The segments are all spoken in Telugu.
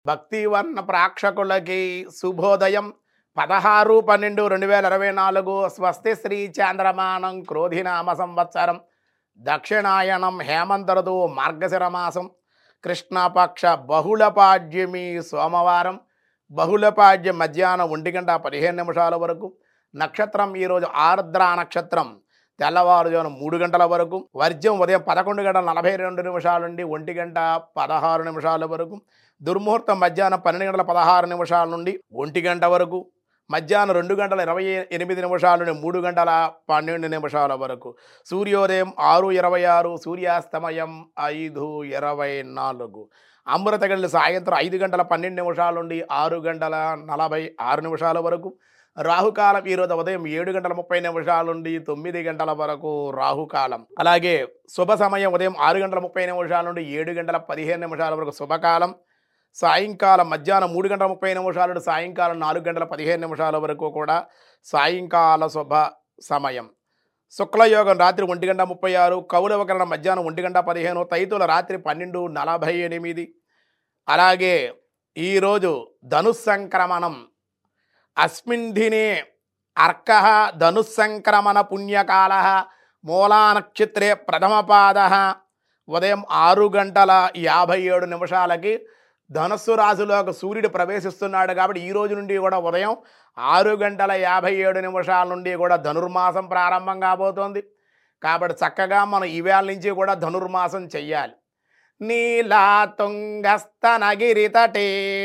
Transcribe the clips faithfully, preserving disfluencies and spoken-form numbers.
భక్తివర్ణ ప్రేక్షకులకి శుభోదయం. పదహారు పన్నెండు రెండు వేల ఇరవై నాలుగు స్వస్తి శ్రీ చాంద్రమానం క్రోధినామ సంవత్సరం దక్షిణాయనం హేమంత ఋతువు మార్గశిర మాసం కృష్ణపక్ష బహుళపాడ్యమి సోమవారం. బహుళపాడ్యం మధ్యాహ్నం ఒంటి గంట పదిహేను నిమిషాల వరకు. నక్షత్రం ఈరోజు ఆర్ద్ర నక్షత్రం తెల్లవారుజామున మూడు గంటల వరకు. వర్జ్యం ఉదయం పదకొండు గంటల నలభై రెండు నిమిషాల నుండి ఒంటి గంట పదహారు నిమిషాల వరకు. దుర్ముహూర్తం మధ్యాహ్నం పన్నెండు గంటల పదహారు నిమిషాల నుండి ఒంటి గంట వరకు. మధ్యాహ్నం రెండు గంటల ఇరవై ఎనిమిది నిమిషాల నుండి మూడు గంటల పన్నెండు నిమిషాల వరకు. సూర్యోదయం ఆరు ఇరవై ఆరు, సూర్యాస్తమయం ఐదు ఇరవై నాలుగు. అమృత గంటలు సాయంత్రం ఐదు గంటల పన్నెండు నిమిషాల నుండి ఆరు గంటల నలభై ఆరు నిమిషాల వరకు. రాహుకాలం ఈరోజు ఉదయం ఏడు గంటల ముప్పై నిమిషాల నుండి తొమ్మిది గంటల వరకు రాహుకాలం. అలాగే శుభ సమయం ఉదయం ఆరు గంటల ముప్పై నిమిషాల నుండి ఏడు గంటల పదిహేను నిమిషాల వరకు శుభకాలం. సాయంకాలం మధ్యాహ్నం మూడు గంటల ముప్పై నిమిషాల నుండి సాయంకాలం నాలుగు గంటల పదిహేను నిమిషాల వరకు కూడా సాయంకాల శుభ సమయం. శుక్లయోగం రాత్రి ఒంటి గంట ముప్పై ఆరు, కౌలవకరణ మధ్యాహ్నం ఒంటి గంట పదిహేను, తైతుల రాత్రి పన్నెండు నలభై ఎనిమిది. అలాగే ఈరోజు ధనుస్సంక్రమణం. అస్మిన్ దినే అర్క ధనుస్సంక్రమణ పుణ్యకాల. మూలా నక్షత్రే ప్రథమపాద. ఉదయం ఆరు గంటల యాభై ఏడు నిమిషాలకి ధనస్సు రాశిలోకి సూర్యుడు ప్రవేశిస్తున్నాడు. కాబట్టి ఈ రోజు నుండి కూడా ఉదయం ఆరు గంటల యాభై ఏడు నిమిషాల నుండి కూడా ధనుర్మాసం ప్రారంభం కాబోతోంది. కాబట్టి చక్కగా మనం ఈవేళ నుంచి కూడా ధనుర్మాసం చెయ్యాలి. నీలా తుంగస్తనగిరితటే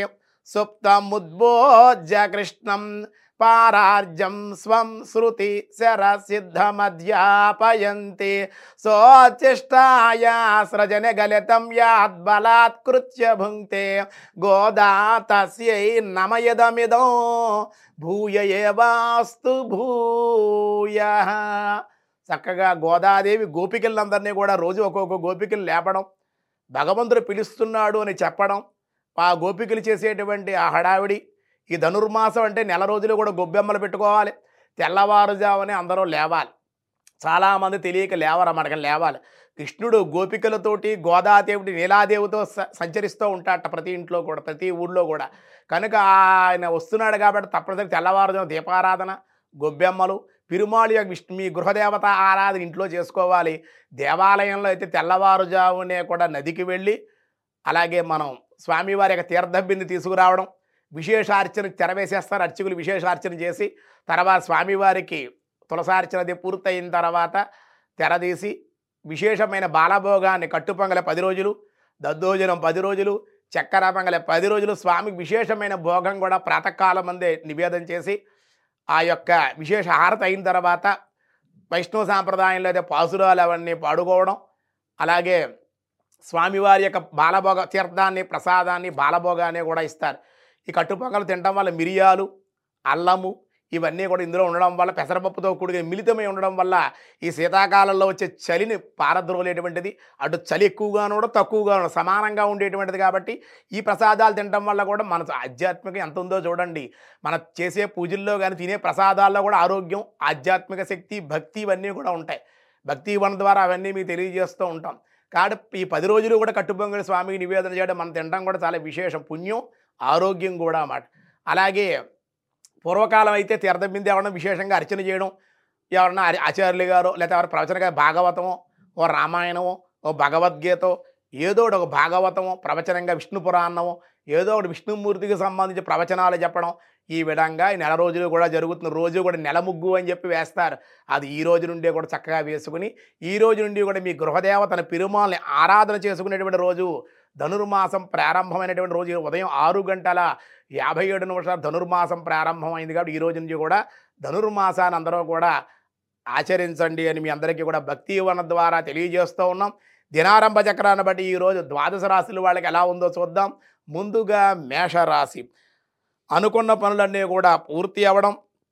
సుప్తముద్బోజ్య కృష్ణం పారార్జం స్వం శృతి శరసిద్ధమధ్యాపయంతి సోచిష్టాయా సృజన గలితం యాద్బలాత్కృత్య భుంక్తే గోదా తస్యై నమయదమిదం భూయ ఏవాస్తు భూయః. చక్కగా గోదాదేవి గోపికలందరినీ కూడా రోజు ఒక్కొక్క గోపికలు లేపడం, భగవంతుడు పిలుస్తున్నాడు అని చెప్పడం, ఆ గోపికలు చేసేటువంటి ఆ హడావిడి. ఈ ధనుర్మాసం అంటే నెల రోజులు కూడా గొబ్బెమ్మలు పెట్టుకోవాలి. తెల్లవారుజామునే అందరూ లేవాలి. చాలామంది తెలియక లేవరు అన్నమాట, లేవాలి. కృష్ణుడు గోపికలతోటి గోదాదేవుడి నీలాదేవితో సంచరిస్తూ ఉంటాడట ప్రతి ఇంట్లో కూడా, ప్రతి ఊళ్ళో కూడా. కనుక ఆయన వస్తున్నాడు కాబట్టి తప్పనిసరి తెల్లవారుజాము దీపారాధన, గొబ్బెమ్మలు, పిరుమాళి విష్ణు మీ గృహదేవత ఆరాధన ఇంట్లో చేసుకోవాలి. దేవాలయంలో అయితే తెల్లవారుజామునే కూడా నదికి వెళ్ళి, అలాగే మనం స్వామివారి యొక్క తీర్థబింది తీసుకురావడం, విశేషార్చన తెరవేసేస్తారు అర్చకులు. విశేషార్చన చేసి తర్వాత స్వామివారికి తులసార్చనది పూర్తయిన తర్వాత తెరదీసి విశేషమైన బాలభోగాన్ని కట్టుపొంగల పది రోజులు, దద్దోజనం పది రోజులు, చక్కెర పొంగల పది రోజులు స్వామికి విశేషమైన భోగం కూడా ప్రాతకాలం అందే నివేదన చేసి ఆ యొక్క విశేష హారతి అయిన తర్వాత వైష్ణవ సాంప్రదాయంలో అయితే పాసురాలు అవన్నీ పాడుకోవడం. అలాగే స్వామివారి యొక్క బాలభోగ తీర్థాన్ని, ప్రసాదాన్ని, బాలభోగాన్ని కూడా ఇస్తారు. ఈ కట్టుపొంగలు తినడం వల్ల మిరియాలు, అల్లము ఇవన్నీ కూడా ఇందులో ఉండడం వల్ల, పెసరపప్పుతో కూడిన మిళితమై ఉండడం వల్ల ఈ శీతాకాలంలో వచ్చే చలిని పారద్రోలేటువంటిది. అటు చలి ఎక్కువగాను కూడా తక్కువగాను సమానంగా ఉండేటువంటిది. కాబట్టి ఈ ప్రసాదాలు తినడం వల్ల కూడా మన ఆధ్యాత్మిక ఎంత ఉందో చూడండి. మన చేసే పూజల్లో కానీ తినే ప్రసాదాల్లో కూడా ఆరోగ్యం, ఆధ్యాత్మిక శక్తి, భక్తి ఇవన్నీ కూడా ఉంటాయి. భక్తి వన ద్వారా అవన్నీ మీకు తెలియజేస్తూ ఉంటాం. కాబట్టి ఈ పది రోజులు కూడా కట్టుపొంగలి స్వామికి నివేదన చేయడం, మనం తినడం కూడా చాలా విశేషం, పుణ్యం, ఆరోగ్యం కూడా అన్నమాట. అలాగే పూర్వకాలం అయితే తీర్థబింది ఎవరన్నా విశేషంగా అర్చన చేయడం, ఎవరన్నా ఆచార్యులు గారు లేకపోతే ఎవరు ప్రవచనగా భాగవతమో, ఓ రామాయణమో, ఓ భగవద్గీతో, ఏదో ఒకటి ఒక భాగవతమో, ప్రవచనంగా విష్ణు పురాణమో, ఏదో ఒకటి విష్ణుమూర్తికి సంబంధించి ప్రవచనాలు చెప్పడం. ఈ విధంగా ఈ నెల రోజులు కూడా జరుగుతుంది. రోజు కూడా నెల ముగ్గు అని చెప్పి వేస్తారు. అది ఈ రోజు నుండి కూడా చక్కగా వేసుకుని ఈ రోజు నుండి కూడా మీ గృహదేవతను పిరుమాల్ని ఆరాధన చేసుకునేటువంటి రోజు ధనుర్మాసం ప్రారంభమైనటువంటి రోజు. ఉదయం ఆరు గంటల యాభై ఏడు నిమిషాలు ధనుర్మాసం ప్రారంభమైంది. కాబట్టి ఈ రోజు నుంచి కూడా ధనుర్మాసాన్ని అందరూ కూడా ఆచరించండి అని మీ అందరికీ కూడా భక్తి వన ద్వారా తెలియజేస్తూ ఉన్నాం. దినారంభ చక్రాన్ని బట్టి ఈరోజు ద్వాదశ రాశులు వాళ్ళకి ఎలా ఉందో చూద్దాం. ముందుగా మేషరాశి. అనుకున్న పనులన్నీ కూడా పూర్తి అవ్వడం,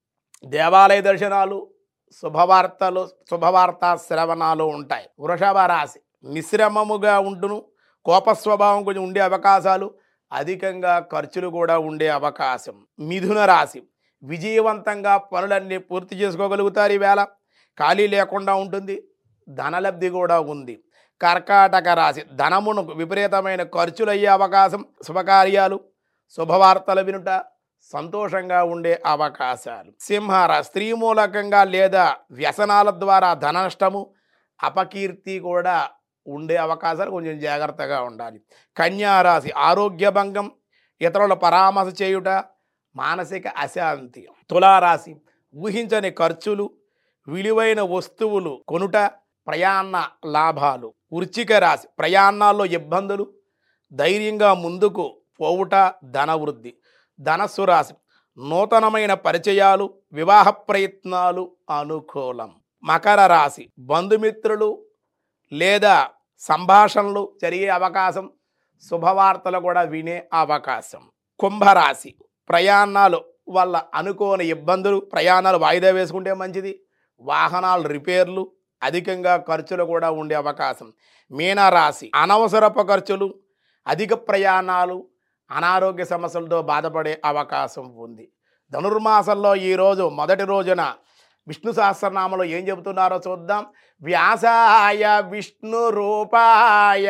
దేవాలయ దర్శనాలు, శుభవార్తలు, శుభవార్త శ్రవణాలు ఉంటాయి. వృషభ రాశి. మిశ్రమముగా ఉంటును, కోపస్వభావం కొంచెం ఉండే అవకాశాలు, అధికంగా ఖర్చులు కూడా ఉండే అవకాశం. మిథున రాశి. విజయవంతంగా పనులన్నీ పూర్తి చేసుకోగలుగుతారు. ఈవేళ ఖాళీ లేకుండా ఉంటుంది, ధనలబ్ధి కూడా ఉంది. కర్కాటక రాశి. ధనమును విపరీతమైన ఖర్చులు అయ్యే అవకాశం, శుభకార్యాలు, శుభవార్తలు వినుట, సంతోషంగా ఉండే అవకాశాలు. సింహరాశి స్త్రీ మూలకంగా లేదా వ్యసనాల ద్వారా ధన నష్టము, అపకీర్తి కూడా ఉండే అవకాశాలు, కొంచెం జాగ్రత్తగా ఉండాలి. కన్యారాశి ఆరోగ్య భంగం, ఇతరుల పరామర్శ చేయుట, మానసిక అశాంతి. తులారాశి ఊహించని ఖర్చులు, విలువైన వస్తువులు కొనుట, ప్రయాణ లాభాలు. వృశ్చిక రాశి ప్రయాణాల్లో ఇబ్బందులు, ధైర్యంగా ముందుకు పోవుట, ధనవృద్ధి. ధనస్సు రాశి నూతనమైన పరిచయాలు, వివాహ ప్రయత్నాలు అనుకూలం. మకర రాశి బంధుమిత్రులు లేదా సంభాషణలు జరిగే అవకాశం, శుభవార్తలు కూడా వినే అవకాశం. కుంభరాశి ప్రయాణాలు వల్ల అనుకోని ఇబ్బందులు, ప్రయాణాలు వాయిదా వేసుకుంటే మంచిది. వాహనాలు రిపేర్లు, అధికంగా ఖర్చులు కూడా ఉండే అవకాశం. మీనరాశి అనవసరపు ఖర్చులు, అధిక ప్రయాణాలు, అనారోగ్య సమస్యలతో బాధపడే అవకాశం ఉంది. ధనుర్మాసంలో ఈరోజు మొదటి రోజున విష్ణు సహస్రనామంలో ఏం చెబుతున్నారో చూద్దాం. వ్యాసాయ విష్ణు రూపాయ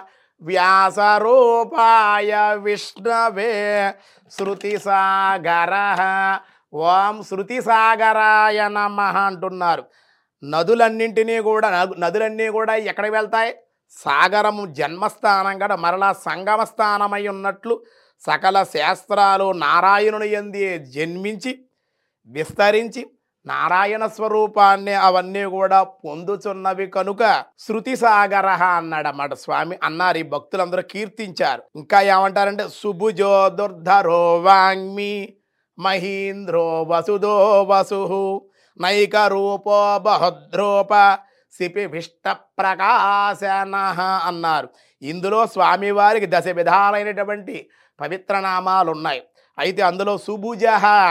వ్యాస రూపాయ విష్ణవే శృతి సాగర ఓం శృతి సాగరాయ నమః అంటున్నారు. నదులన్నింటినీ కూడా నదులన్నీ కూడా ఎక్కడికి వెళ్తాయి? సాగరము జన్మస్థానం కదా, మరలా సంగమ స్థానమై ఉన్నట్లు సకల శాస్త్రాలు నారాయణుని యందే జన్మించి విస్తరించి నారాయణ స్వరూపాన్ని అవన్నీ కూడా పొందుచున్నవి కనుక శృతి సాగర అన్నాడన్నమాట స్వామి అన్నారు. ఈ భక్తులందరూ కీర్తించారు. ఇంకా ఏమంటారంటే సుభుజో దుర్ధరో వాంగ్మి మహీంద్రో వసుదో వసు నైక రూపో బహద్రోప శిపిభిష్ట ప్రకాశన అన్నారు. ఇందులో స్వామివారికి దశ విధాలైనటువంటి పవిత్ర నామాలు ఉన్నాయి. అయితే అందులో సుభుజ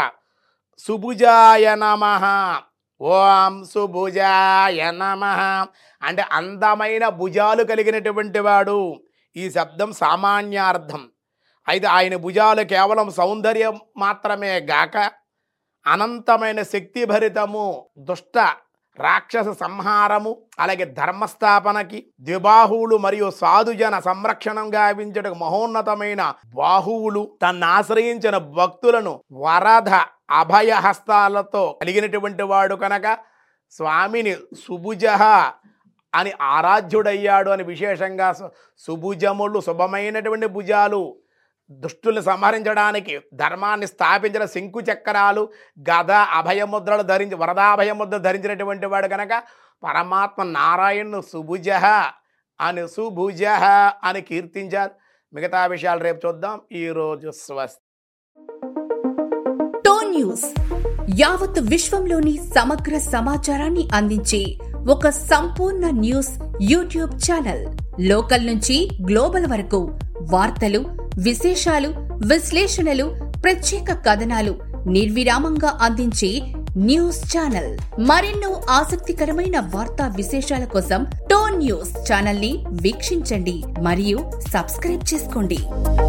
సుభుజాయ నమః, ఓం సుభుజాయ నమః అంటే అందమైన భుజాలు కలిగినటువంటి వాడు. ఈ శబ్దం సామాన్యార్థం. అయితే ఆయన భుజాలు కేవలం సౌందర్యం మాత్రమే గాక అనంతమైన శక్తిభరితము, దుష్ట రాక్షస సంహారము, అలాగే ధర్మస్థాపనకి, ద్విబాహువులు మరియు సాధుజన సంరక్షణం గావించడం మహోన్నతమైన బాహువులు, తన్ను ఆశ్రయించిన భక్తులను వరద అభయ హస్తాలతో కలిగినటువంటి వాడు కనుక స్వామిని సుభుజ అని ఆరాధ్యుడయ్యాడు అని విశేషంగా సుభుజములు శుభమైనటువంటి భుజాలు, దుష్టుల్ని సంహరించడానికి ధర్మాన్ని స్థాపించిన శంకు చక్రాలు, గద అభయముద్రలు ధరించి వరదాభయముద్ర ధరించినటువంటి వాడు కనుక పరమాత్మ నారాయణను సుభుజ అని సుభుజ అని కీర్తించారు. మిగతా విషయాలు రేపు చూద్దాం. ఈరోజు స్వస్తి. టోన్ న్యూస్ యావత్ విశ్వంలోని సమగ్ర సమాచారాన్ని అందించే ఒక సంపూర్ణ న్యూస్ యూట్యూబ్ ఛానల్. లోకల్ నుంచి గ్లోబల్ వరకు వార్తలు, విశేషాలు, విశ్లేషణలు, ప్రత్యేక కథనాలు నిర్విరామంగా అందించే న్యూస్ ఛానల్. మరెన్నో ఆసక్తికరమైన వార్తా విశేషాల కోసం టోన్ న్యూస్ ఛానల్ ని వీక్షించండి మరియు సబ్స్క్రైబ్ చేసుకోండి.